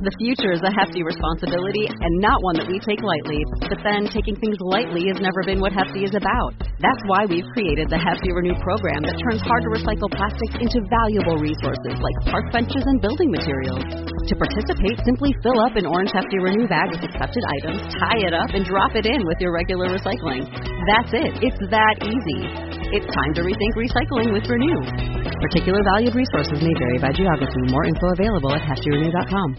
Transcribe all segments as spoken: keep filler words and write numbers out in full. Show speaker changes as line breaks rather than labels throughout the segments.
The future is a hefty responsibility and not one that we take lightly. But then taking things lightly has never been what Hefty is about. That's why we've created the Hefty Renew program that turns hard-to-recycle plastics into valuable resources like park benches and building materials. To participate, simply fill up an orange Hefty Renew bag with accepted items, tie it up, and drop it in with your regular recycling. That's it. It's that easy. It's time to rethink recycling with Renew. Particular valued resources may vary by geography. More info available at hefty renew dot com.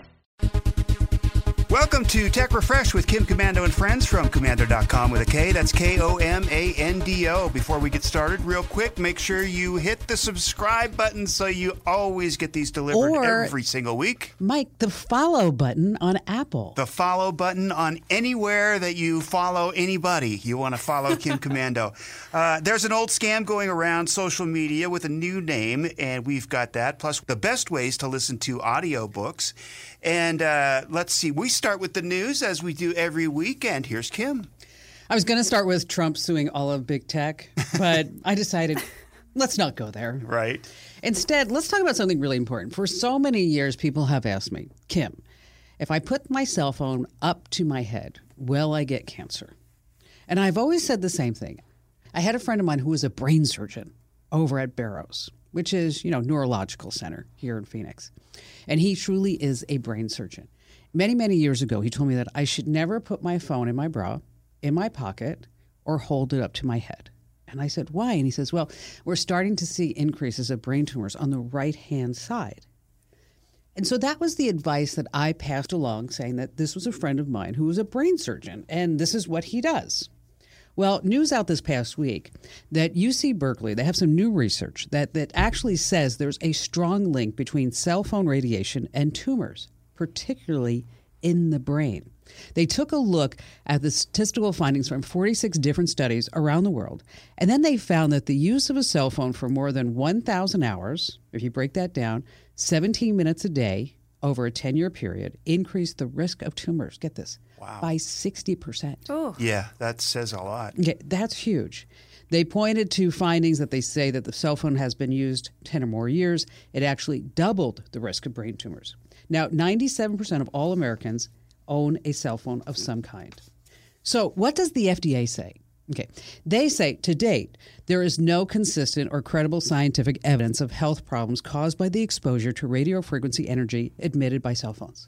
Welcome to Tech Refresh with Kim Komando and friends from komando dot com with a K. That's K O M A N D O. Before we get started, real quick, make sure you hit the subscribe button so you always get these delivered
or,
every single week.
Mike, the follow button on Apple.
The follow button on anywhere that you follow anybody. You want to follow Kim Komando. Uh, there's an old scam going around social media with a new name, and we've got that, plus the best ways to listen to audiobooks. And uh, let's see, we start with the news as we do every week, and here's Kim.
I was going to start with Trump suing all of big tech, but I decided let's not go there.
Right.
Instead, let's talk about something really important. For so many years, people have asked me, Kim, if I put my cell phone up to my head, will I get cancer? And I've always said the same thing. I had a friend of mine who was a brain surgeon over at Barrows, which is, you know, neurological center here in Phoenix. And he truly is a brain surgeon. Many, many years ago, he told me that I should never put my phone in my bra, in my pocket, or hold it up to my head. And I said, why? And he says, well, we're starting to see increases of brain tumors on the right-hand side. And so that was the advice that I passed along, saying that this was a friend of mine who was a brain surgeon, and this is what he does. Well, news out this past week that U C Berkeley, they have some new research that, that actually says there's a strong link between cell phone radiation and tumors, particularly in the brain. They took a look at the statistical findings from forty-six different studies around the world, and then they found that the use of a cell phone for more than one thousand hours, if you break that down, seventeen minutes a day over a ten-year period, increased the risk of tumors. Get this. Wow. By sixty percent.
Oh. Yeah, that says a lot.
Okay, that's huge. They pointed to findings that they say that the cell phone has been used ten or more years. It actually doubled the risk of brain tumors. Now, ninety-seven percent of all Americans own a cell phone of some kind. So what does the F D A say? Okay, they say, to date, there is no consistent or credible scientific evidence of health problems caused by the exposure to radio frequency energy emitted by cell phones.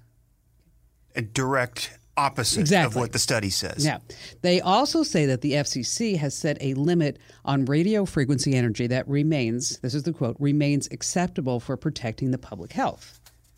A direct opposite
exactly.
of what the study says.
Yeah. They also say that the F C C has set a limit on radio frequency energy that remains, this is the quote, remains acceptable for protecting the public health.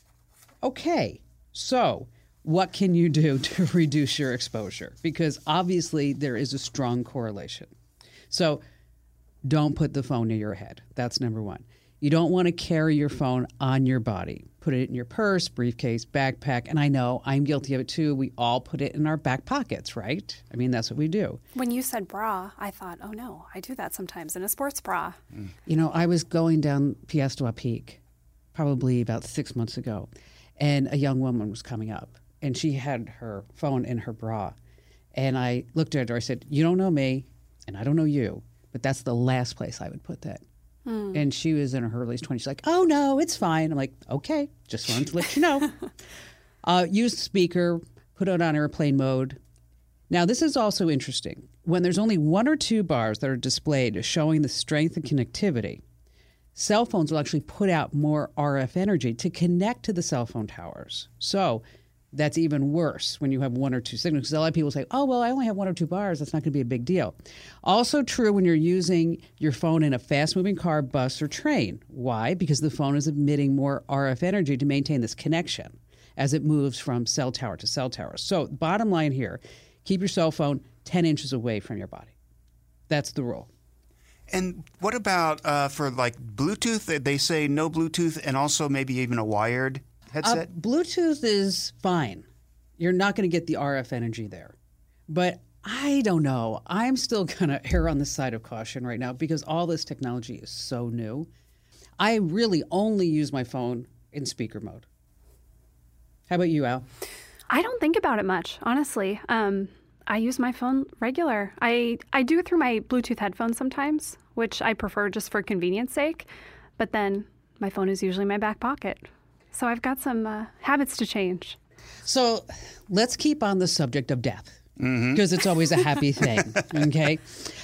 Okay, so what can you do to reduce your exposure? Because obviously there is a strong correlation. So don't put the phone near your head. That's number one. You don't want to carry your phone on your body. Put it in your purse, briefcase, backpack. And I know I'm guilty of it too. We all put it in our back pockets, right? I mean, that's what we do.
When you said bra, I thought, oh no, I do that sometimes in a sports bra.
Mm. You know, I was going down Piestewa Peak probably about six months ago, and a young woman was coming up, and she had her phone in her bra. And I looked at her, I said, you don't know me, and I don't know you, but that's the last place I would put that. Mm. And she was in her early twenties. She's like, oh, no, it's fine. I'm like, okay, just wanted to let you know. uh, use the speaker, put it on airplane mode. Now, this is also interesting. When there's only one or two bars that are displayed showing the strength and connectivity, cell phones will actually put out more R F energy to connect to the cell phone towers. So that's even worse when you have one or two signals. Because a lot of people say, oh, well, I only have one or two bars. That's not going to be a big deal. Also true when you're using your phone in a fast-moving car, bus, or train. Why? Because the phone is emitting more R F energy to maintain this connection as it moves from cell tower to cell tower. So bottom line here, keep your cell phone ten inches away from your body. That's the rule.
And what about uh, for like Bluetooth? They say no Bluetooth and also maybe even a wired headset?
Uh, Bluetooth is fine. You're not going to get the R F energy there. But I don't know. I'm still going to err on the side of caution right now because all this technology is so new. I really only use my phone in speaker mode. How about you, Al?
I don't think about it much, honestly. Um, I use my phone regular. I, I do it through my Bluetooth headphones sometimes, which I prefer just for convenience sake. But then my phone is usually in my back pocket. So I've got some uh, habits to change.
So let's keep on the subject of death because it's always a happy thing. Okay.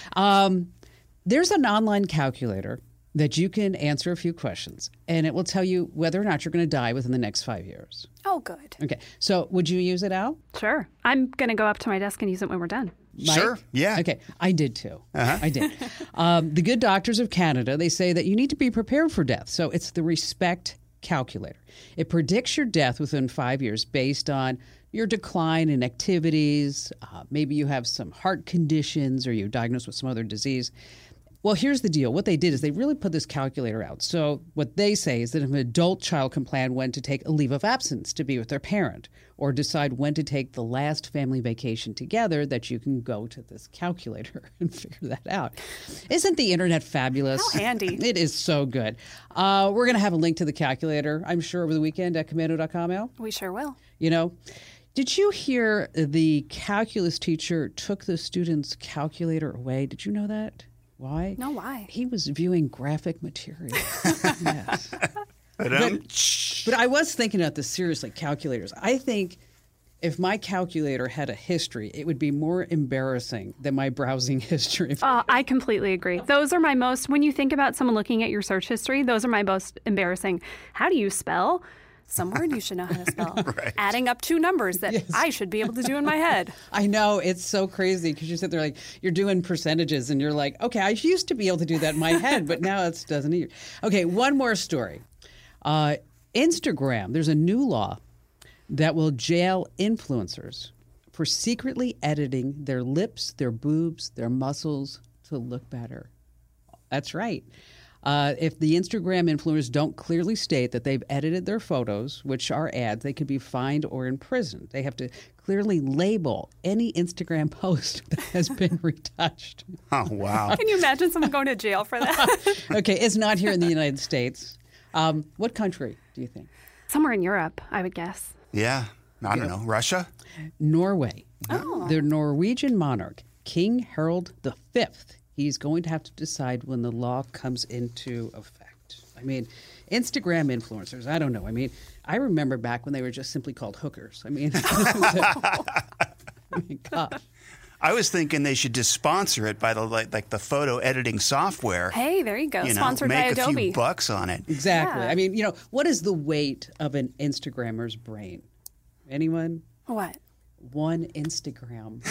Um, there's an online calculator that you can answer a few questions, and it will tell you whether or not you're going to die within the next five years.
Oh, good.
Okay. So would you use it, Al?
Sure. I'm going to go up to my desk and use it when we're done.
Mike?
Sure. Yeah.
Okay. I did too. Uh-huh. I did. um, the Good Doctors of Canada, they say that you need to be prepared for death. So it's the Respect Calculator. It predicts your death within five years based on your decline in activities. Uh, maybe you have some heart conditions or you're diagnosed with some other disease. Well, here's the deal. What they did is they really put this calculator out. So what they say is that if an adult child can plan when to take a leave of absence to be with their parent or decide when to take the last family vacation together, that you can go to this calculator and figure that out. Isn't the internet fabulous?
How handy.
It is so good. Uh, we're going to have a link to the calculator, I'm sure, over the weekend at commando dot com, Al.
We sure will.
You know, did you hear the calculus teacher took the student's calculator away? Did you know that? Why?
No, why?
He was viewing graphic material. Yes.
But, um,
But, but I was thinking about this seriously, calculators. I think if my calculator had a history, it would be more embarrassing than my browsing history.
Uh, I completely agree. Those are my most, when you think about someone looking at your search history, those are my most embarrassing. How do you spell? Some word you should know how to spell.
Right.
Adding up two numbers that
Yes.
I should be able to do in my head.
I know, it's so crazy because you sit there like, you're doing percentages and you're like, okay, I used to be able to do that in my head, but now it doesn't either. Okay, one more story. Uh, Instagram, there's a new law that will jail influencers for secretly editing their lips, their boobs, their muscles to look better. That's right. Uh, if the Instagram influencers don't clearly state that they've edited their photos, which are ads, they could be fined or imprisoned. They have to clearly label any Instagram post that has been retouched.
oh, wow.
Can you imagine someone going to jail for that?
Okay, it's not here in the United States. Um, what country do you think?
Somewhere in Europe, I would guess.
Yeah. I don't know. Russia?
Norway.
Oh.
The Norwegian monarch, King Harald the Fifth, he's going to have to decide when the law comes into effect. I mean, Instagram influencers, I don't know. I mean, I remember back when they were just simply called hookers. I mean, I mean gosh.
I was thinking they should just sponsor it by the like, like the photo editing software.
Hey, there you go.
You know,
Sponsored by
make a
Adobe.
few bucks on it.
Exactly.
Yeah.
I mean, you know, what is the weight of an Instagrammer's brain? Anyone?
What?
One Instagram.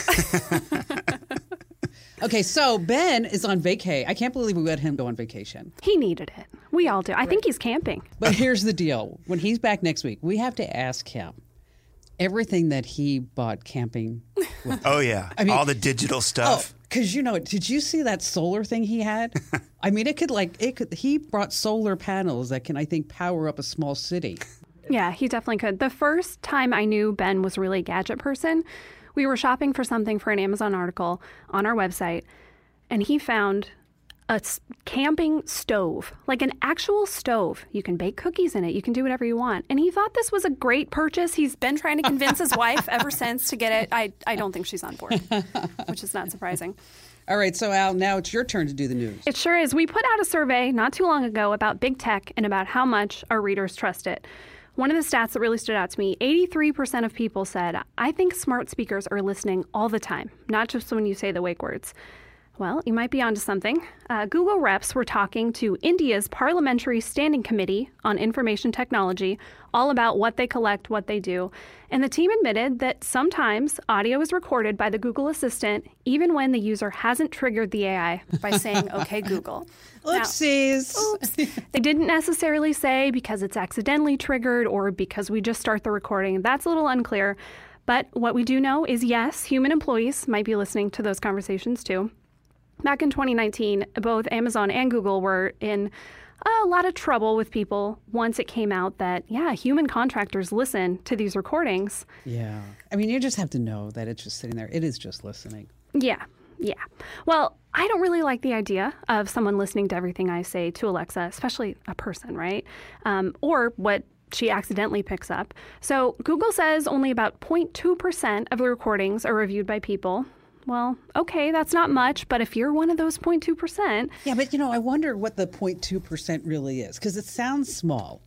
Okay, so Ben is on vacay. I can't believe we let him go on vacation.
He needed it. We all do. I think he's camping.
But here's the deal. When he's back next week, we have to ask him everything that he bought camping with.
Oh, yeah.
I mean-
All the digital stuff.
Because, you know, did you see that solar thing he had? I mean, it could like, it could, he brought solar panels that can, I think, power up a small city.
Yeah, he definitely could. The first time I knew Ben was really a gadget person, we were shopping for something for an Amazon article on our website, and he found a s- camping stove, like an actual stove. You can bake cookies in it. You can do whatever you want. And he thought this was a great purchase. He's been trying to convince his wife ever since to get it. I, I don't think she's on board, which is not surprising.
All right, so Al, now it's your turn to do the news.
It sure is. We put out a survey not too long ago about big tech and about how much our readers trust it. One of the stats that really stood out to me, eighty-three percent of people said, I think smart speakers are listening all the time, not just when you say the wake words. Well, you might be onto something. Uh, Google reps were talking to India's Parliamentary Standing Committee on Information Technology all about what they collect, what they do. And the team admitted that sometimes audio is recorded by the Google Assistant even when the user hasn't triggered the A I by saying, okay, Google. Now,
Oopsies.
oops. They didn't necessarily say because it's accidentally triggered or because we just start the recording. That's a little unclear. But what we do know is, yes, human employees might be listening to those conversations too. Back in twenty nineteen, both Amazon and Google were in a lot of trouble with people once it came out that, yeah, human contractors listen to these recordings.
Yeah. I mean, you just have to know that it's just sitting there. It is just listening.
Yeah, yeah. Well, I don't really like the idea of someone listening to everything I say to Alexa, especially a person, right? Um, or what she accidentally picks up. So Google says only about zero point two percent of the recordings are reviewed by people. Well, okay, that's not much, but if you're one of those zero point two percent...
Yeah, but, you know, I wonder what the zero point two percent really is, because it sounds small.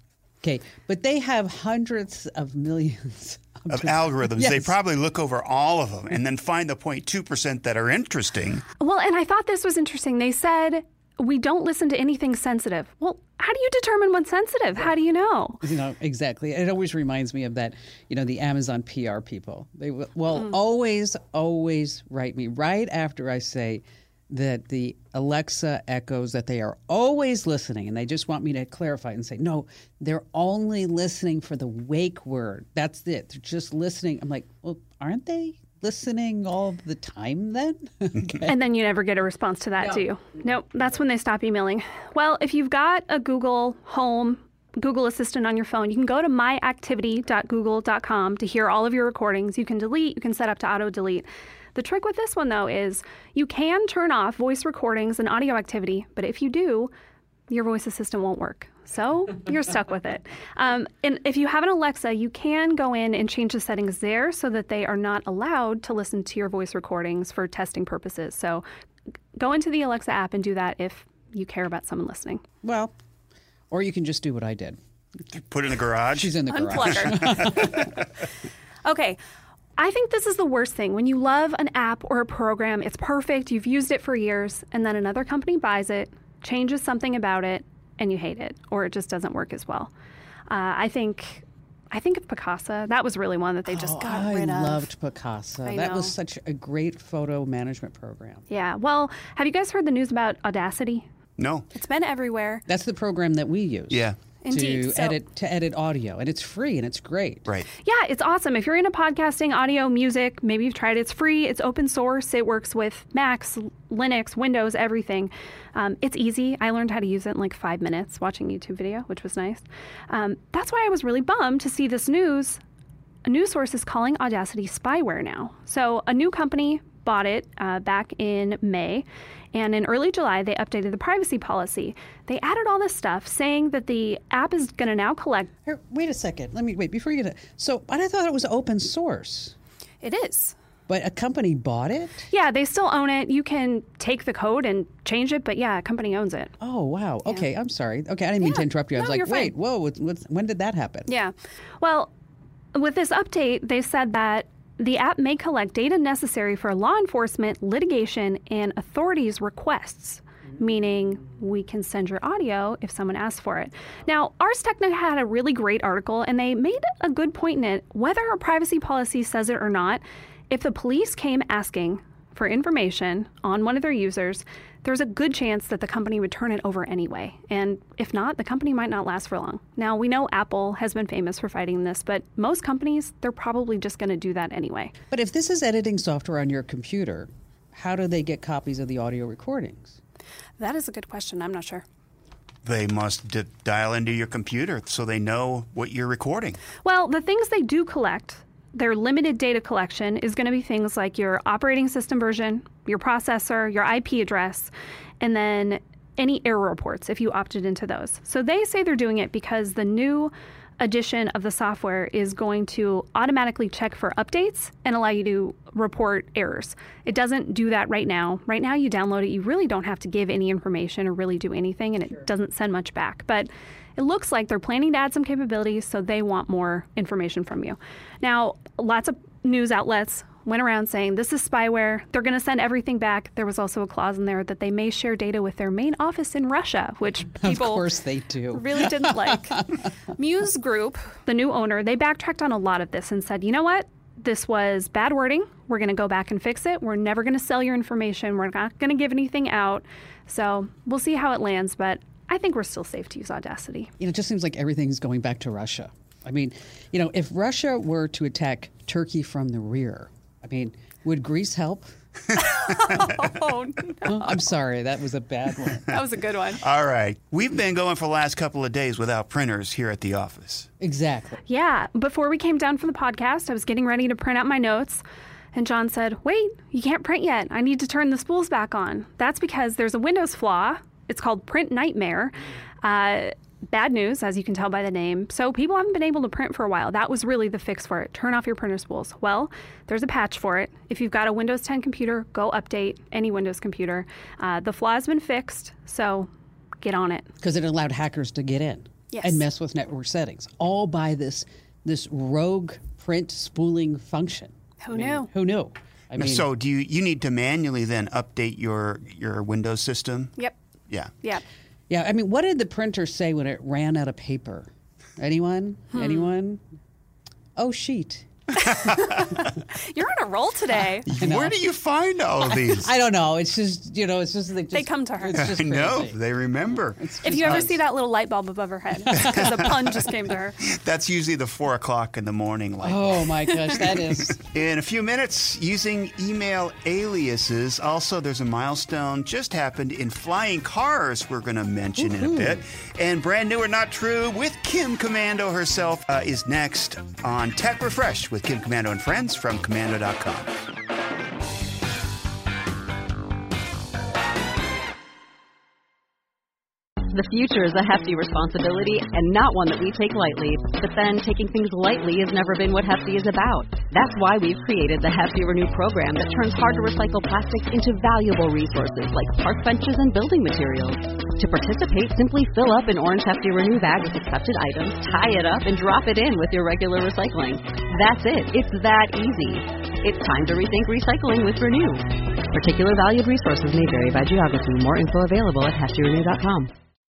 Okay, but they have hundreds of millions
of algorithms.
Yes.
They probably look over all of them and then find the zero point two percent that are interesting.
Well, and I thought this was interesting. They said, we don't listen to anything sensitive. Well, how do you determine what's sensitive? How do you know?
You know, exactly. It always reminds me of that, you know, the Amazon P R people. They will, will
Mm.
always, always write me right after I say that the Alexa echoes that they are always listening, and they just want me to clarify and say, no, they're only listening for the wake word. That's it. They're just listening. I'm like, well, aren't they listening all the time then? Okay.
And then you never get a response to that,
No.
do you? Nope, that's when they stop emailing. Well, if you've got a Google Home, Google Assistant on your phone, you can go to my activity dot google dot com to hear all of your recordings. You can delete, you can set up to auto-delete. The trick with this one, though, is you can turn off voice recordings and audio activity, but if you do, your voice assistant won't work. So you're stuck with it. Um, and if you have an Alexa, you can go in and change the settings there so that they are not allowed to listen to your voice recordings for testing purposes. So go into the Alexa app and do that if you care about someone listening.
Well, or you can just do what I did.
Put it in the garage.
She's in the garage.
Unplug her. Okay. I think this is the worst thing. When you love an app or a program, it's perfect, you've used it for years, and then another company buys it, changes something about it, and you hate it, or it just doesn't work as well. Uh, I think I think of Picasa. That was really one that they just
Oh,
got
I
rid of.
loved Picasa.
I
That was
know.
such a great photo management program.
Yeah. Well, have you guys heard the news about Audacity?
No.
It's been everywhere.
That's the program that we use.
Yeah.
Indeed.
To
So-
edit to edit audio, and it's free and it's great.
Right.
Yeah, it's awesome. If you're into podcasting, audio, music, maybe you've tried it. It's free. It's open source. It works with Macs, Linux, Windows, everything. Um, it's easy. I learned how to use it in like five minutes watching a YouTube video, which was nice. Um, that's why I was really bummed to see this news. A news source is calling Audacity spyware now. So a new company bought it uh, back in May. And in early July, they updated the privacy policy. They added all this stuff saying that the app is going to now collect.
Here, wait a second. Let me wait before you get it. So, but I thought it was open source,
It is.
but a company bought it.
Yeah, they still own it. You can take the code and change it, but yeah, a company owns it.
Oh wow. Okay, I'm sorry. Okay, I didn't mean to
Yeah.
interrupt you. I was
No,
like,
you're fine.
wait, whoa. What's, what's, when did that happen?
Yeah. Well, with this update, they said that the app may collect data necessary for law enforcement, litigation, and authorities' requests, meaning we can send your audio if someone asks for it. Now, Ars Technica had a really great article, and they made a good point in it. Whether a privacy policy says it or not, if the police came asking for information on one of their users, there's a good chance that the company would turn it over anyway. And if not, the company might not last for long. Now, we know Apple has been famous for fighting this, but most companies, they're probably just going to do that anyway.
But if this is editing software on your computer, how do they get copies of the audio recordings?
That is a good question. I'm not sure.
They must d- dial into your computer so they know what you're recording.
Well, the things they do collect, their limited data collection is going to be things like your operating system version, your processor, your I P address, and then any error reports if you opted into those. So they say they're doing it because the new edition of the software is going to automatically check for updates and allow you to report errors. It doesn't do that right now. Right now you download it, you really don't have to give any information or really do anything, and it doesn't send much back. But it looks like they're planning to add some capabilities, so they want more information from you. Now, lots of news outlets went around saying this is spyware. They're going to send everything back. There was also a clause in there that they may share data with their main office in Russia, which people
Of course they do.
really didn't like. Muse Group, the new owner, they backtracked on a lot of this and said, you know what? This was bad wording. We're going to go back and fix it. We're never going to sell your information. We're not going to give anything out. So we'll see how it lands, but I think we're still safe to use Audacity.
You know, it just seems like everything's going back to Russia. I mean, you know, if Russia were to attack Turkey from the rear, I mean, would Greece help?
Oh,
Oh, I'm sorry, that was a bad one.
that was a good one.
All right. We've been going for the last couple of days without printers here at the office.
Exactly.
Yeah, before we came down for the podcast, I was getting ready to print out my notes. And John said, wait, you can't print yet. I need to turn the spools back on. That's because there's a Windows flaw. It's called Print Nightmare. Uh, bad news, as you can tell by the name. So people haven't been able to print for a while. That was really the fix for it. Turn off your printer spools. Well, there's a patch for it. If you've got a Windows ten computer, go update any Windows computer. Uh, the flaw has been fixed, so get on it.
Because it allowed hackers to get in.
Yes.
and mess with network settings, all by this this rogue print spooling function.
Who knew?
Who knew? I mean,
So do you you need to manually then update your your Windows system?
Yep.
Yeah.
Yep.
yeah, I mean, what did the printer say when it ran out of paper? Anyone?
Hmm.
Anyone? Oh, sheet.
You're on a roll today.
Where do you find all of these?
I don't know. It's just, you know, it's just like
They come to her.
It's just
I know.
crazy.
They remember.
If you ever see that little light bulb above her head, because the pun just came to her.
That's usually the four o'clock in the morning light.
Oh my gosh, that is.
In a few minutes, using email aliases. Also, there's a milestone just happened in flying cars we're going to mention in a bit. And brand new or not true with Kim Komando herself uh, is next on Tech Refresh with Kim Komando and friends from Komando dot com.
The future is a hefty responsibility and not one that we take lightly. But then taking things lightly has never been what Hefty is about. That's why we've created the Hefty Renew program that turns hard to recycle plastics into valuable resources like park benches and building materials. To participate, simply fill up an orange Hefty Renew bag with accepted items, tie it up, and drop it in with your regular recycling. That's it. It's that easy. It's time to rethink recycling with Renew. Particular valued resources may vary by geography. More info available at hefty renew dot com.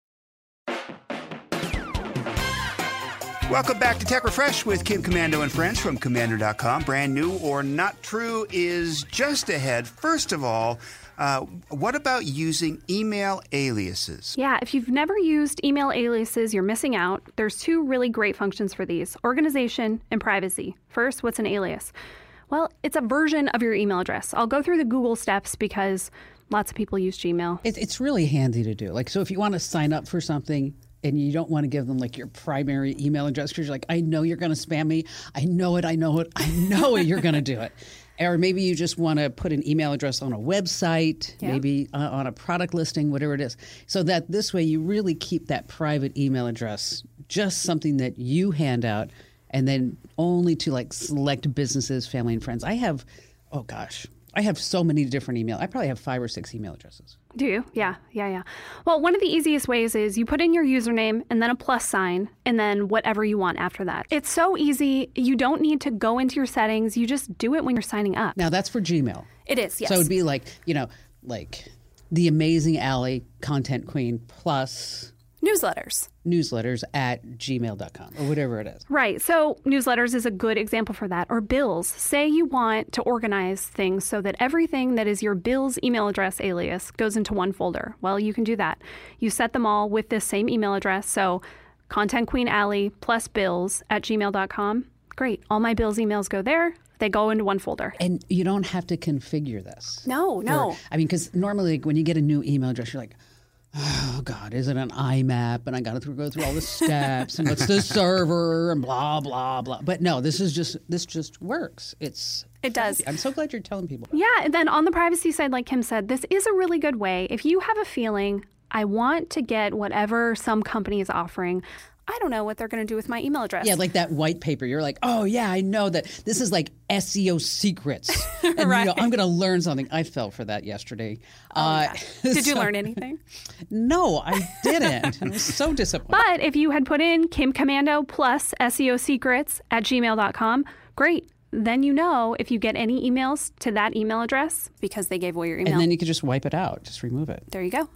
Welcome back to Tech Refresh with Kim Komando and friends from Komando dot com. Brand new or not true is just ahead. First of all, uh, what about using email aliases?
Yeah, if you've never used email aliases, you're missing out. There's two really great functions for these: organization and privacy. First, what's an alias? Well, it's a version of your email address. I'll go through the Google steps because lots of people use Gmail.
It, it's really handy to do. Like, so if you want to sign up for something and you don't want to give them like your primary email address because you're like, I know you're going to spam me. I know it. I know it. I know it. You're going to do it. Or maybe you just want to put an email address on a website,
Yeah.
maybe uh, on a product listing, whatever it is. So that this way you really keep that private email address just something that you hand out and then only to like select businesses, family, and friends. I have, oh gosh, I have so many different email. I probably have five or six email addresses.
Do you? Yeah, yeah, yeah. Well, one of the easiest ways is you put in your username and then a plus sign and then whatever you want after that. It's so easy. You don't need to go into your settings. You just do it when you're signing up.
Now that's for Gmail.
It is, yes.
So it'd be like, you know, like the amazing Allie, content queen, plus
Newsletters.
newsletters at gmail dot com or whatever it is.
Right. So newsletters is a good example for that. Or bills. Say you want to organize things so that everything that is your bills email address alias goes into one folder. Well, you can do that. You set them all with this same email address. So Content Queen Allie plus bills at gmail dot com. Great. All my bills emails go there. They go into one folder.
And you don't have to configure this.
No, no.
Or- I mean, because normally like, when you get a new email address, you're like, oh, God, is it an I M A P? And I got to go through all the steps and what's the server and blah, blah, blah. But no, this is just, this just works. It's,
It does.
I'm so glad you're telling people.
Yeah, and then on the privacy side, like Kim said, this is a really good way. If you have a feeling, I want to get whatever some company is offering, I don't know what they're going to do with my email address.
Yeah, like that white paper. You're like, oh, yeah, I know that this is like S E O secrets. And
Right.
you know, I'm going to learn something. I fell for that yesterday.
Oh,
uh,
yeah. Did you
so-
learn anything?
No, I didn't. I was so disappointed.
But if you had put in Kim Komando plus S E O secrets at gmail dot com, great. Then you know if you get any emails to that email address because they gave away your email.
And then you could just wipe it out. Just remove it.
There you go.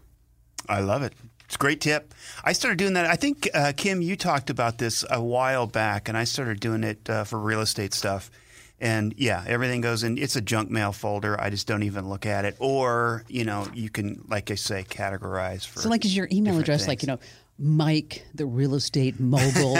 I love it. It's a great tip. I started doing that. I think, uh, Kim, you talked about this a while back, and I started doing it uh, for real estate stuff. And, yeah, everything goes in. It's a junk mail folder. I just don't even look at it. Or, you know, you can, like I say, categorize for
So like is your email
different
address
things.
like, you know, Mike, the real estate mogul?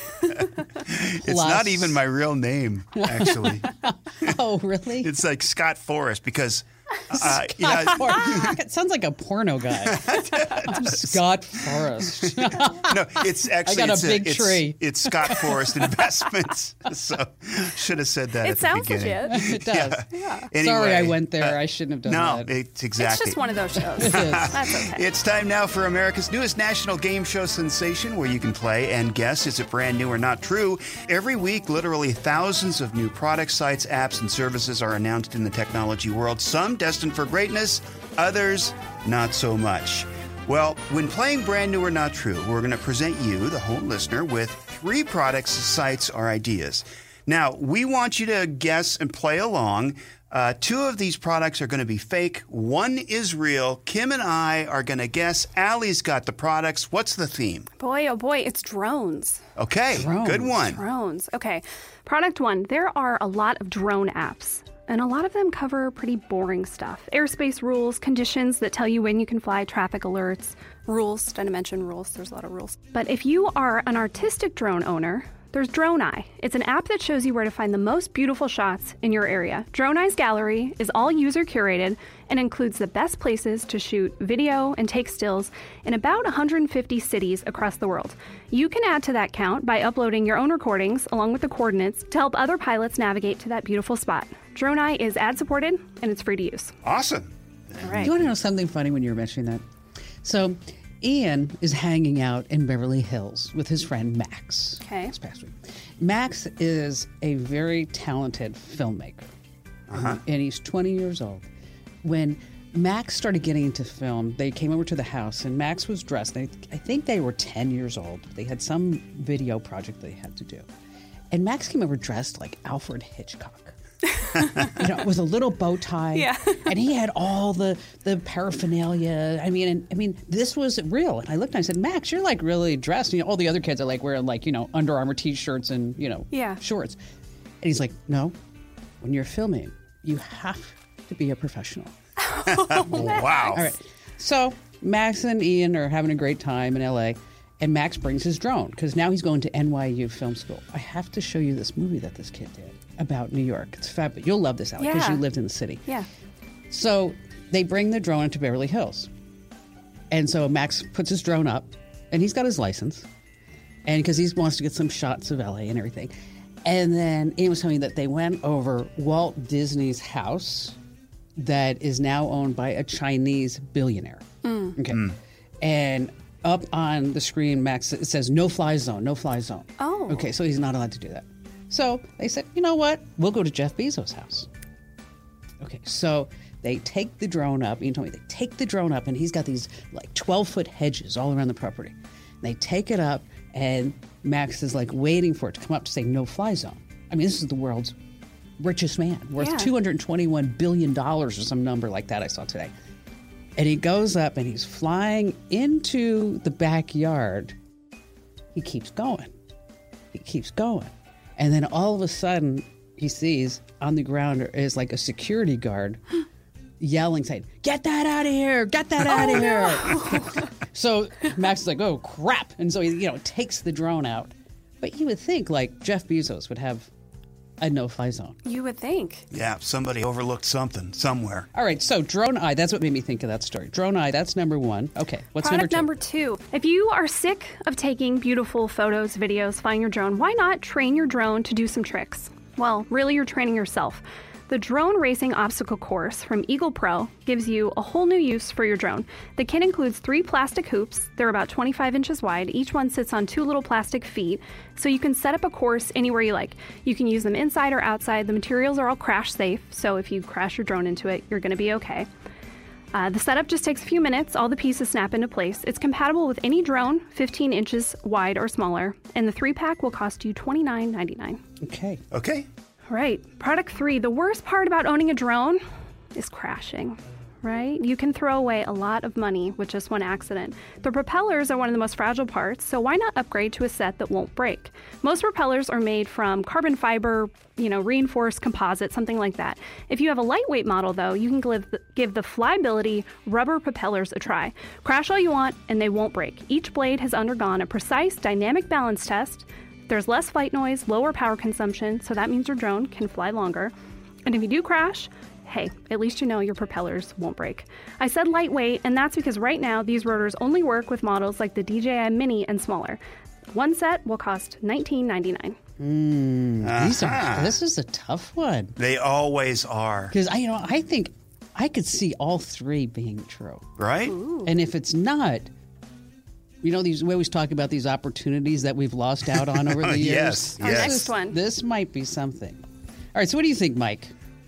It's not even my real name, actually.
Oh, really?
It's like Scott Forrest because uh, you
Scott
know,
Forrest. It sounds like a porno guy. I'm Scott Forrest.
no, it's actually
I got a
it's
big
it's,
tree.
It's Scott Forrest Investments. So should have said that
It
at the
sounds
beginning.
legit.
It does.
Anyway,
Sorry I went there.
uh,
I shouldn't have done
no,
that.
it's exactly.
It's just one of those shows.
It is.
That's okay.
It's time now for America's newest national game show sensation where you can play and guess is it brand new or not true. Every week, literally thousands of new products, sites, apps, and services are announced in the technology world. Some destined for greatness, others not so much. Well, when playing Brand New or Not True, we're going to present you, the home listener, with three products, sites, or ideas. Now, we want you to guess and play along. Uh, two of these products are going to be fake. One is real. Kim and I are going to guess. Allie's got the products. What's the theme?
Boy, oh boy, it's drones.
Okay,
Drones.
good one.
Drones. Okay. Product one, there are a lot of drone apps, and a lot of them cover pretty boring stuff. Airspace rules, conditions that tell you when you can fly, traffic alerts, rules. Did I mention rules? There's a lot of rules. But if you are an artistic drone owner, there's DroneEye. It's an app that shows you where to find the most beautiful shots in your area. DroneEye's gallery is all user curated and includes the best places to shoot video and take stills in about one hundred fifty cities across the world. You can add to that count by uploading your own recordings along with the coordinates to help other pilots navigate to that beautiful spot. DroneEye is ad supported and it's free to use.
Awesome.
All right.
You want to know something funny when you were mentioning that? So Ian is hanging out in Beverly Hills with his friend Max.
Okay.
This past week. Max is a very talented filmmaker.
Uh-huh.
And he's twenty years old. When Max started getting into film, they came over to the house and Max was dressed. They, I think they were ten years old. They had some video project they had to do. And Max came over dressed like Alfred Hitchcock. You know, with a little bow tie.
Yeah.
And he had all the, the paraphernalia. I mean, and, I mean, this was real. And I looked and I said, Max, you're like really dressed. You know, all the other kids are like wearing like, you know, Under Armour t-shirts and, you know,
Yeah.
shorts. And he's like, no, when you're filming, you have to be a professional.
Wow.
All right. So Max and Ian are having a great time in L A. And Max brings his drone because now he's going to N Y U Film School. I have to show you this movie that this kid did about New York. It's fabulous. You'll love this, Alec, because
Yeah.
you lived in the city.
Yeah.
So they bring the drone into Beverly Hills. And so Max puts his drone up, and he's got his license, and because he wants to get some shots of L A and everything. And then Ian was telling me that they went over Walt Disney's house that is now owned by a Chinese billionaire. Okay. And up on the screen, Max, it says no fly zone, no fly zone.
Oh.
Okay, so he's not allowed to do that. So they said, you know what? We'll go to Jeff Bezos' house. Okay, so they take the drone up. Ian told me they take the drone up, and he's got these like twelve-foot hedges all around the property. They take it up, and Max is like waiting for it to come up to say no fly zone. I mean, this is the world's richest man, worth
Yeah.
two hundred twenty-one billion dollars or some number like that I saw today. And he goes up, and he's flying into the backyard. He keeps going. He keeps going. And then all of a sudden, he sees on the ground is like a security guard yelling, saying, "Get that out of here! Get that out of here!" So Max is like, "Oh, crap." And so he, you know, takes the drone out. But you would think, like, Jeff Bezos would have a no-fly zone.
You would think.
Yeah, somebody overlooked something somewhere.
All right, so DroneEye, that's what made me think of that story. DroneEye, that's number one. Okay, what's
Product
number two?
number two. If you are sick of taking beautiful photos, videos, flying your drone, why not train your drone to do some tricks? Well, really, you're training yourself. The Drone Racing Obstacle Course from Eagle Pro gives you a whole new use for your drone. The kit includes three plastic hoops. They're about twenty-five inches wide. Each one sits on two little plastic feet, so you can set up a course anywhere you like. You can use them inside or outside. The materials are all crash safe, so if you crash your drone into it, you're going to be okay. Uh, the setup just takes a few minutes. All the pieces snap into place. It's compatible with any drone, fifteen inches wide or smaller, and the three-pack will cost you twenty-nine ninety-nine.
Okay.
Okay.
Right. Product three. The worst part about owning a drone is crashing, right? You can throw away a lot of money with just one accident. The propellers are one of the most fragile parts, so why not upgrade to a set that won't break? Most propellers are made from carbon fiber, you know, reinforced composite, something like that. If you have a lightweight model, though, you can give the, give the Flyability rubber propellers a try. Crash all you want, and they won't break. Each blade has undergone a precise dynamic balance test. There's less flight noise, lower power consumption, so that means your drone can fly longer. And if you do crash, hey, at least you know your propellers won't break. I said lightweight, and that's because right now these rotors only work with models like the D J I Mini and smaller. One set will cost nineteen ninety-nine.
Mm, these
Uh-huh.
are, this is a tough one.
They always are,
Because I, you know, I think I could see all three being true.
right?
And if it's not, you know, these we always talk about these opportunities that we've lost out on over the years.
Yes,
Our
yes.
next one.
This might be something. All right, so what do you think, Mike?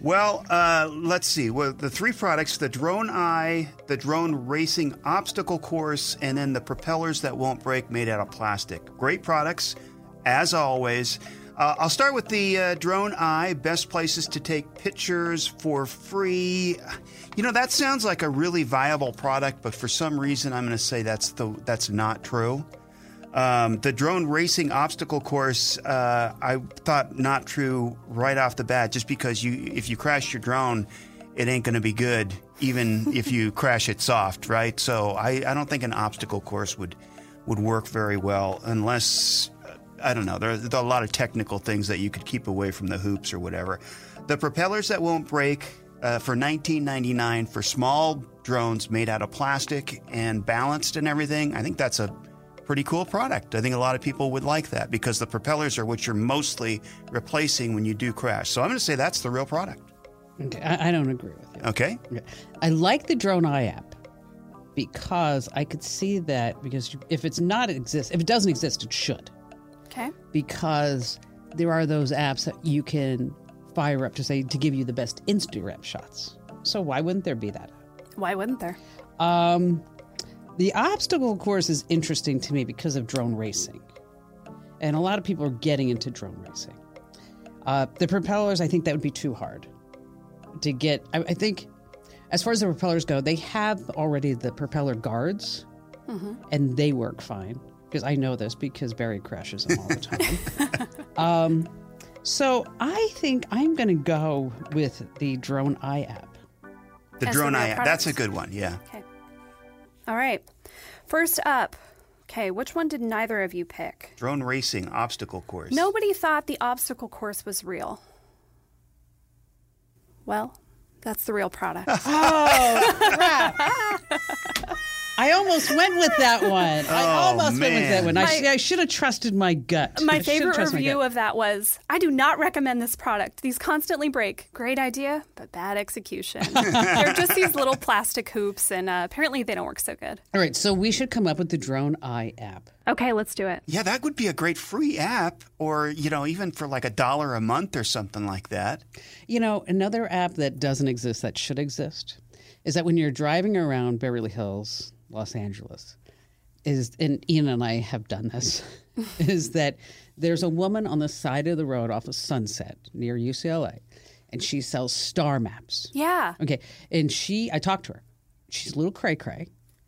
Well, uh, let's see. Well, the three products, the Drone Eye, the Drone Racing Obstacle Course, and then the propellers that won't break made out of plastic. Great products, as always. Uh, I'll start with the uh, Drone Eye, best places to take pictures for free. You know, that sounds like a really viable product, but for some reason I'm going to say that's the that's not true. Um, the Drone Racing Obstacle Course, uh, I thought not true right off the bat, just because you if you crash your drone, it ain't going to be good, even if you crash it soft, right? So I, I don't think an obstacle course would would work very well unless, I don't know, there, there are a lot of technical things that you could keep away from the hoops or whatever. The propellers that won't break uh, for nineteen ninety-nine dollars for small drones made out of plastic and balanced and everything, I think that's a pretty cool product. I think a lot of people would like that because the propellers are what you're mostly replacing when you do crash. So I'm going to say that's the real product.
Okay, I, I don't agree with you.
Okay.
Okay. I like the Drone Eye app because I could see that because if it's not exist, if it doesn't exist, it should.
Okay.
Because there are those apps that you can fire up to say to give you the best Instagram shots. So why wouldn't there be that?
Why wouldn't there?
Um, the obstacle course is interesting to me because of drone racing. And a lot of people are getting into drone racing. Uh, the propellers, I think that would be too hard to get. I, I think as far as the propellers go, they have already the propeller guards, mm-hmm. and they work fine. Because I know this because Barry crashes them all the time. um, so I think I'm going to go with the Drone Eye app.
The
As
Drone
the real
Eye app.
products.
That's a good one, yeah.
Okay. All right. First up. Okay, which one did neither of you pick?
Drone Racing Obstacle Course.
Nobody thought the obstacle course was real. Well, that's the real product.
Oh, crap. I almost went with that one. I
Oh,
almost went with that one. I,
My-
sh- I should have trusted my gut. I
My
should have
favorite
trusted my
review
gut.
of that was, I do not recommend this product. These constantly break. Great idea, but bad execution. They're just these little plastic hoops, and uh, apparently they don't work so good.
All right, so we should come up with the Drone Eye app.
Okay, let's do it.
Yeah, that would be a great free app, or, you know, even for like a dollar a month or something like that.
You know, another app that doesn't exist that should exist is that when you're driving around Beverly Hills, Los Angeles, is and Ian and I have done this, is that there's a woman on the side of the road off of Sunset near U C L A, and she sells star maps.
Yeah.
Okay, and she, I talked to her. She's a little cray cray,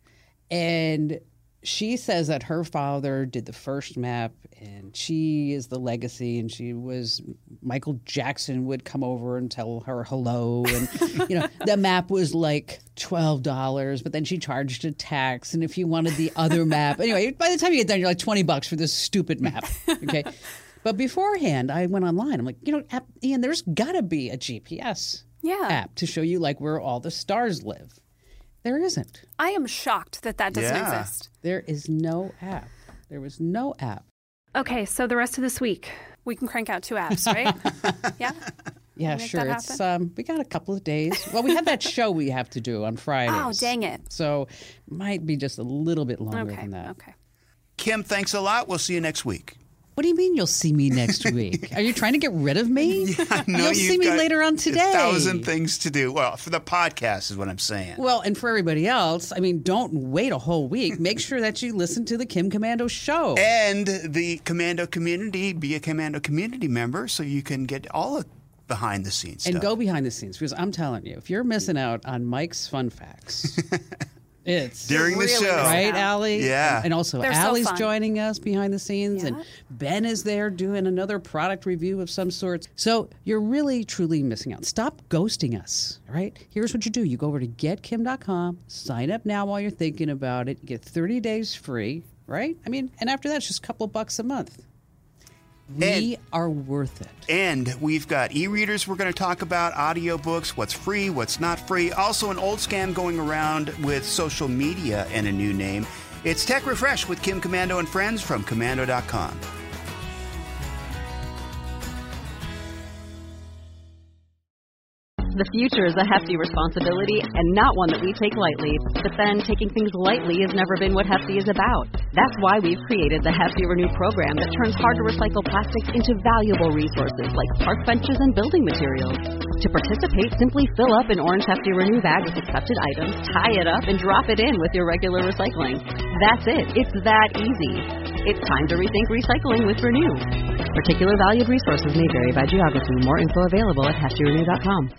and she says that her father did the first map, and she is the legacy, and she was Michael Jackson would come over and tell her hello, and you know the map was like twelve dollars, but then she charged a tax, and if you wanted the other map, anyway, by the time you get done, you're like twenty bucks for this stupid map. Okay, but beforehand, I went online. I'm like, you know, app, Ian, there's got to be a G P S
Yeah.
app to show you like where all the stars live. There isn't.
I am shocked that that doesn't
Yeah.
exist.
There is no app. There was no app.
Okay, so the rest of this week, we can crank out two apps, right? Yeah?
Yeah,
Make
sure.
that
It's um, we got a couple of days. Well, we have that show we have to do on Fridays.
Oh, dang it.
So might be just a little bit longer
Okay,
than that.
okay.
Kim, thanks a lot. We'll see you next week.
What do you mean you'll see me next week? Are you trying to get rid of me?
I know
You'll see
you've
me
got
later on today.
A thousand things to do. Well, for the podcast is what I'm saying.
Well, and for everybody else, I mean, don't wait a whole week. Make sure that you listen to the Kim Commando show.
And the Commando community, be a Commando community member so you can get all of behind the scenes
And
stuff.
go behind the scenes, because I'm telling you, if you're missing out on Mike's fun facts, it's
During the
Really
show.
missing
right,
out.
Allie?
Yeah.
And also,
They're so
Allie's
fun.
joining us behind the scenes,
Yeah.
and Ben is there doing another product review of some sort. So you're really, truly missing out. Stop ghosting us, all right? Here's what you do. You go over to get kim dot com, sign up now while you're thinking about it, get thirty days free, right? I mean, and after that, it's just a couple of bucks a month. We are worth it.
And we've got e-readers we're going to talk about, audiobooks, what's free, what's not free. Also an old scam going around with social media and a new name. It's Tech Refresh with Kim Commando and friends from commando dot com.
The future is a hefty responsibility and not one that we take lightly. But then taking things lightly has never been what Hefty is about. That's why we've created the Hefty Renew program that turns hard-to-recycle plastics into valuable resources like park benches and building materials. To participate, simply fill up an orange Hefty Renew bag with accepted items, tie it up, and drop it in with your regular recycling. That's it. It's that easy. It's time to rethink recycling with Renew. Particular valued resources may vary by geography. More info available at hefty renew dot com.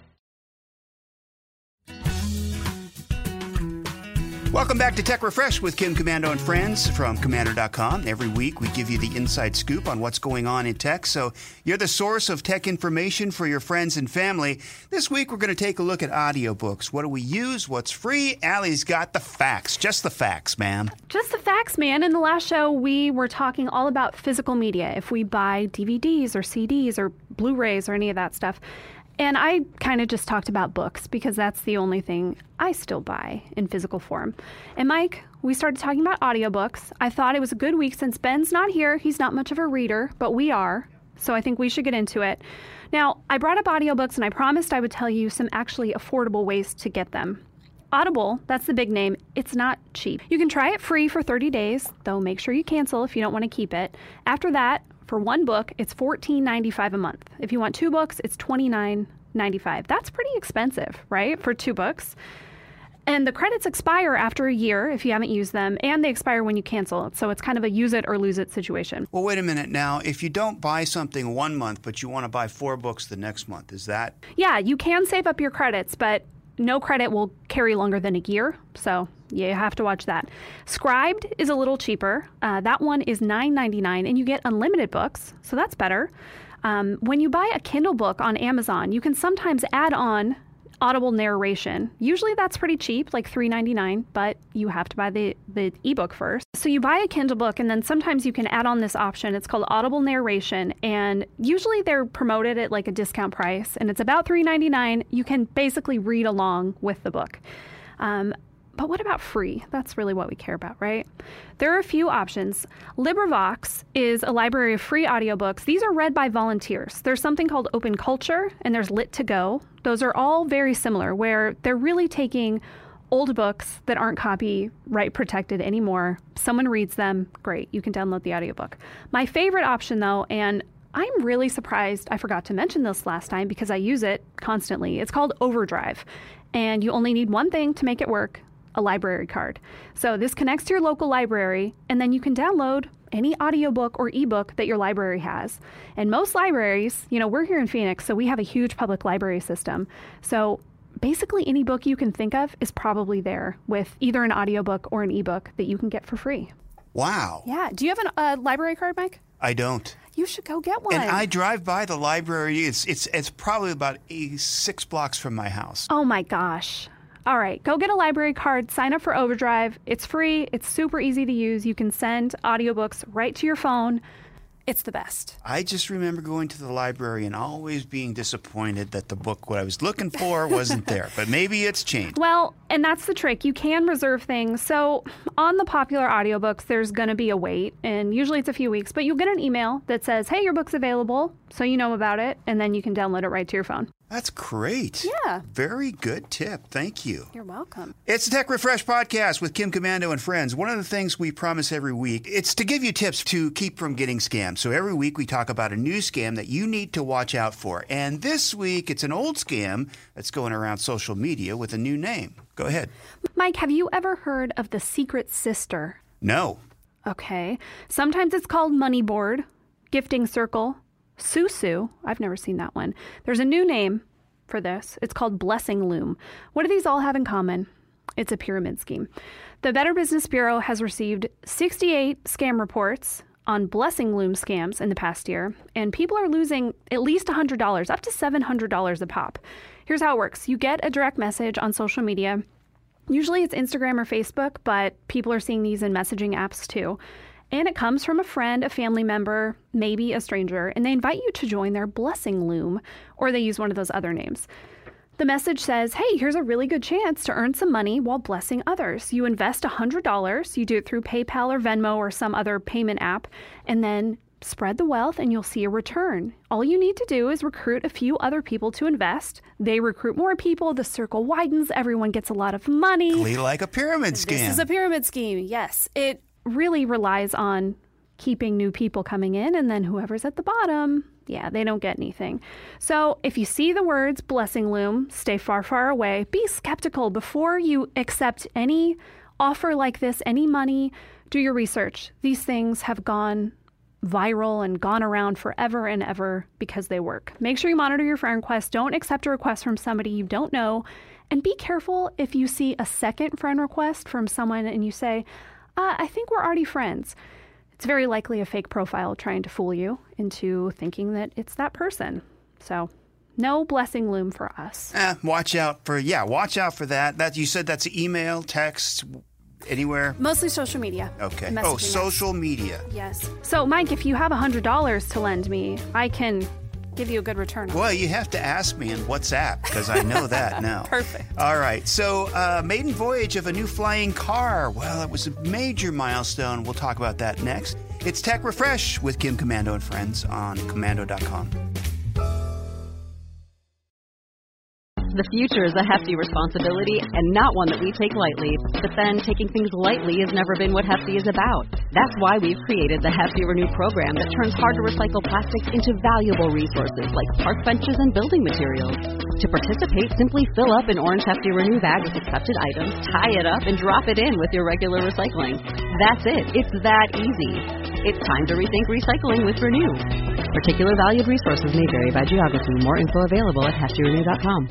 Welcome back to Tech Refresh with Kim Komando and friends from Komando dot com. Every week we give you the inside scoop on what's going on in tech, so you're the source of tech information for your friends and family. This week we're going to take a look at audiobooks. What do we use? What's free? Allie's got the facts. Just the facts, ma'am.
Just the facts, man. In the last show, we were talking all about physical media. If we buy D V Ds or C Ds or Blu-rays or any of that stuff. And I kind of just talked about books because that's the only thing I still buy in physical form. And Mike, we started talking about audiobooks. I thought it was a good week since Ben's not here. He's not much of a reader, but we are. So I think we should get into it. Now, I brought up audiobooks and I promised I would tell you some actually affordable ways to get them. Audible, that's the big name. It's not cheap. You can try it free for thirty days, though make sure you cancel if you don't want to keep it. After that, for one book, it's fourteen ninety-five a month. If you want two books, it's twenty-nine ninety-five. That's pretty expensive, right, for two books? And the credits expire after a year if you haven't used them, and they expire when you cancel. So it's kind of a use it or lose it situation.
Well, wait a minute now. If you don't buy something one month, but you want to buy four books the next month, is that?
Yeah, you can save up your credits, but no credit will carry longer than a year. So you have to watch that. Scribed is a little cheaper. Uh, that one is nine ninety-nine, and you get unlimited books, so that's better. Um, when you buy a Kindle book on Amazon, you can sometimes add on Audible narration. Usually that's pretty cheap, like three ninety-nine, but you have to buy the, the ebook first. So you buy a Kindle book, and then sometimes you can add on this option. It's called Audible narration, and usually they're promoted at like a discount price, and it's about three ninety-nine. You can basically read along with the book. Um, But what about free? That's really what we care about, right? There are a few options. LibriVox is a library of free audiobooks. These are read by volunteers. There's something called Open Culture, and there's Lit to Go. Those are all very similar, where they're really taking old books that aren't copyright protected anymore. Someone reads them, great, you can download the audiobook. My favorite option, though, and I'm really surprised I forgot to mention this last time because I use it constantly. It's called Overdrive, and you only need one thing to make it work: a library card. So this connects to your local library, and then you can download any audiobook or ebook that your library has. And most libraries, you know, we're here in Phoenix, so we have a huge public library system. So basically any book you can think of is probably there with either an audiobook or an ebook that you can get for free.
Wow.
Yeah. Do you have a uh, library card, Mike?
I don't.
You should go get one.
And I drive by the library. It's it's it's probably about eight, six blocks from my house.
Oh my gosh. All right, go get a library card, sign up for Overdrive. It's free, it's super easy to use. You can send audiobooks right to your phone. It's the best.
I just remember going to the library and always being disappointed that the book what I was looking for wasn't there. But maybe it's changed.
Well, and that's the trick. You can reserve things. So on the popular audiobooks, there's going to be a wait, and usually it's a few weeks. But you'll get an email that says, hey, your book's available, so you know about it, and then you can download it right to your phone.
That's great.
Yeah.
Very good tip. Thank you.
You're welcome.
It's the Tech Refresh Podcast with Kim Komando and friends. One of the things we promise every week, it's to give you tips to keep from getting scammed. So every week we talk about a new scam that you need to watch out for. And this week it's an old scam that's going around social media with a new name. Go ahead.
Mike, have you ever heard of the Secret Sister?
No.
Okay. Sometimes it's called Money Board, Gifting Circle, Susu. I've never seen that one. There's a new name for this. It's called Blessing Loom. What do these all have in common? It's a pyramid scheme. The Better Business Bureau has received sixty-eight scam reports on Blessing Loom scams in the past year, and people are losing at least one hundred dollars, up to seven hundred dollars a pop. Here's how it works. You get a direct message on social media. Usually it's Instagram or Facebook, but people are seeing these in messaging apps too. And it comes from a friend, a family member, maybe a stranger, and they invite you to join their Blessing Loom, or they use one of those other names. The message says, hey, here's a really good chance to earn some money while blessing others. You invest one hundred dollars, you do it through PayPal or Venmo or some other payment app, and then Spread the wealth and you'll see a return. All you need to do is recruit a few other people to invest. They recruit more people, the circle widens, everyone gets a lot of money.
Really like a pyramid scheme.
This is a pyramid scheme, yes. It really relies on keeping new people coming in, and then whoever's at the bottom, yeah, they don't get anything. So if you see the words blessing loom, stay far, far away. Be skeptical before you accept any offer like this, any money. Do your research. These things have gone viral and gone around forever and ever because they work. Make sure you monitor your friend request. Don't accept a request from somebody you don't know. And be careful if you see a second friend request from someone and you say, uh, I think we're already friends. It's very likely a fake profile trying to fool you into thinking that it's that person. So no blessing loom for us.
Eh, watch out for, yeah, watch out for that. That you said that's email, text, anywhere?
Mostly social media.
Okay.
Messaging
Oh, social
us.
media.
Yes. So, Mike, if you have one hundred dollars to lend me, I can give you a good return on
Well,
it.
you have to ask me in WhatsApp because I know that now.
Perfect.
All right. So, uh, maiden voyage of a new flying car. Well, it was a major milestone. We'll talk about that next. It's Tech Refresh with Kim Komando and friends on komando dot com.
The future is a hefty responsibility and not one that we take lightly. But then taking things lightly has never been what Hefty is about. That's why we've created the Hefty Renew program that turns hard-to-recycle plastics into valuable resources like park benches and building materials. To participate, simply fill up an orange Hefty Renew bag with accepted items, tie it up, and drop it in with your regular recycling. That's it. It's that easy. It's time to rethink recycling with Renew. Particular valued resources may vary by geography. More info available at hefty renew dot com.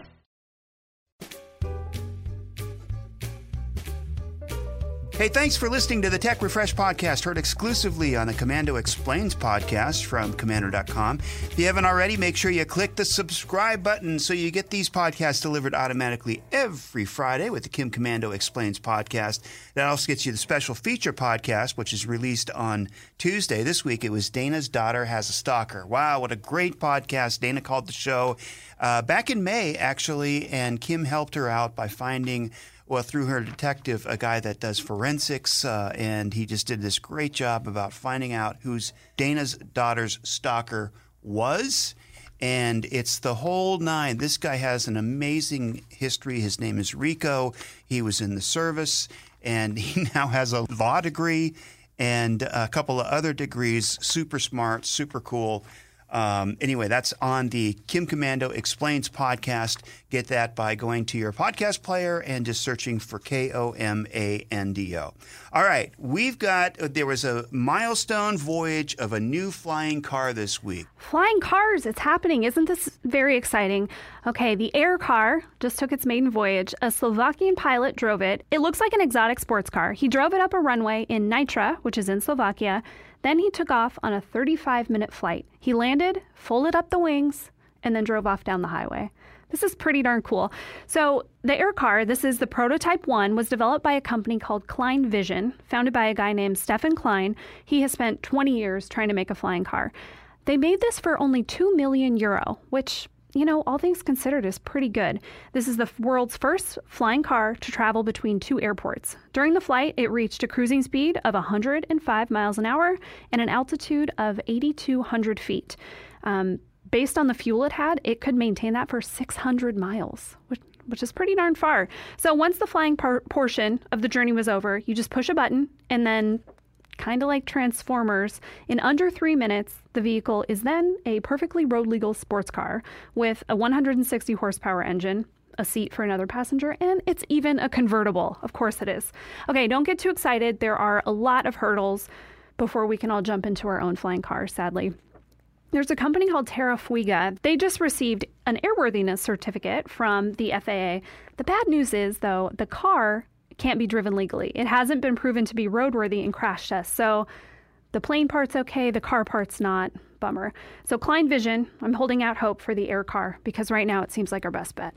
Hey, thanks for listening to the Tech Refresh podcast, heard exclusively on the Komando Explains podcast from komando dot com. If you haven't already, make sure you click the subscribe button so you get these podcasts delivered automatically every Friday with the Kim Komando Explains podcast. That also gets you the special feature podcast, which is released on Tuesday. This week, it was Dana's Daughter Has a Stalker. Wow, what a great podcast. Dana called the show uh, back in May, actually, and Kim helped her out by finding well, through her detective, a guy that does forensics, uh, and he just did this great job about finding out who's Dana's daughter's stalker was. And it's the whole nine. This guy has an amazing history. His name is Rico. He was in the service, and he now has a law degree and a couple of other degrees. Super smart, super cool. Um, anyway, that's on the Kim Komando Explains podcast. Get that by going to your podcast player and just searching for K O M A N D O. All right, we've got, there was a milestone voyage of a new flying car this week.
Flying cars, it's happening. Isn't this very exciting? Okay, the Air car just took its maiden voyage. A Slovakian pilot drove it. It looks like an exotic sports car. He drove it up a runway in Nitra, which is in Slovakia. Then he took off on a thirty-five minute flight. He landed, folded up the wings, and then drove off down the highway. This is pretty darn cool. So the Air car, this is the prototype one, was developed by a company called Klein Vision, founded by a guy named Stefan Klein. He has spent twenty years trying to make a flying car. They made this for only two million euro, which, you know, all things considered is pretty good. This is the world's first flying car to travel between two airports. During the flight, it reached a cruising speed of one hundred five miles an hour and an altitude of eight thousand two hundred feet. Um, based on the fuel it had, it could maintain that for six hundred miles, which, which is pretty darn far. So once the flying par- portion of the journey was over, you just push a button and then, kind of like Transformers, in under three minutes, the vehicle is then a perfectly road-legal sports car with a one hundred sixty horsepower engine, a seat for another passenger, and it's even a convertible. Of course it is. Okay, don't get too excited. There are a lot of hurdles before we can all jump into our own flying car, sadly. There's a company called Terra Fuga. They just received an airworthiness certificate from the F A A. The bad news is, though, the car can't be driven legally. It hasn't been proven to be roadworthy in crash tests. So the plane part's okay, the car part's not. Bummer. So Klein Vision, I'm holding out hope for the Air car because right now it seems like our best bet.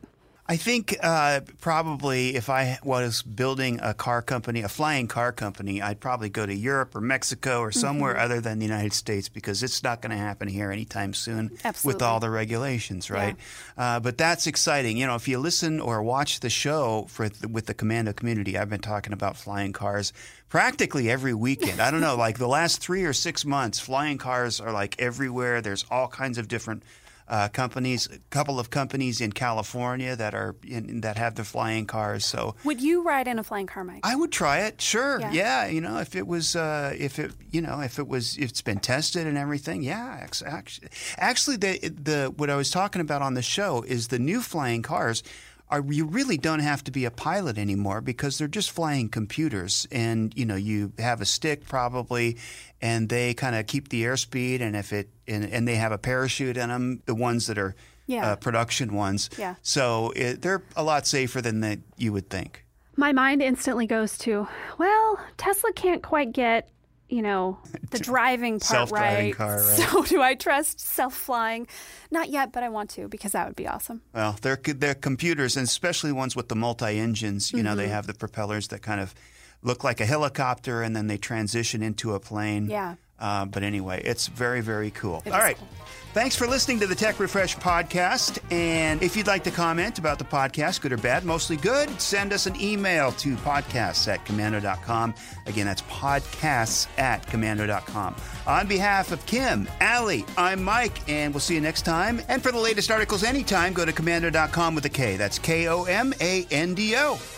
I think uh, probably if I was building a car company, a flying car company, I'd probably go to Europe or Mexico or somewhere mm-hmm. other than the United States, because it's not going to happen here anytime soon
Absolutely.
With all the regulations, right? Yeah. Uh, but that's exciting. You know, if you listen or watch the show for the, with the Commando community, I've been talking about flying cars practically every weekend. I don't know, like the last three or six months, flying cars are like everywhere. There's all kinds of different Uh, companies, a couple of companies in California that are in, that have the flying cars. So,
would you ride in a flying car, Mike?
I would try it. Sure,
yeah.
yeah. You know, if it was, uh, if it, you know, if it was, if it's been tested and everything. Yeah, actually, actually, the the what I was talking about on the show is the new flying cars. Are, you really don't have to be a pilot anymore, because they're just flying computers, and you know you have a stick probably, and they kind of keep the airspeed, and if it and, and they have a parachute in them, the ones that are
yeah.
uh, production ones.
Yeah.
So it, they're a lot safer than that you would think.
My mind instantly goes to, well, Tesla can't quite get, you know, the driving part
Self-driving
right.
car, right.
So do I trust self-flying? Not yet, but I want to, because that would be awesome.
Well, they're they're computers, and especially ones with the multi-engines. You mm-hmm. know, they have the propellers that kind of look like a helicopter, and then they transition into a plane.
Yeah.
Uh, but anyway, it's very, very cool.
It
All right.
Cool.
Thanks for listening to the Tech Refresh podcast. And if you'd like to comment about the podcast, good or bad, mostly good, send us an email to podcasts at commando dot com. Again, that's podcasts at commando dot com. On behalf of Kim, Allie, I'm Mike, and we'll see you next time. And for the latest articles anytime, go to commando dot com with a K. That's K O M A N D O.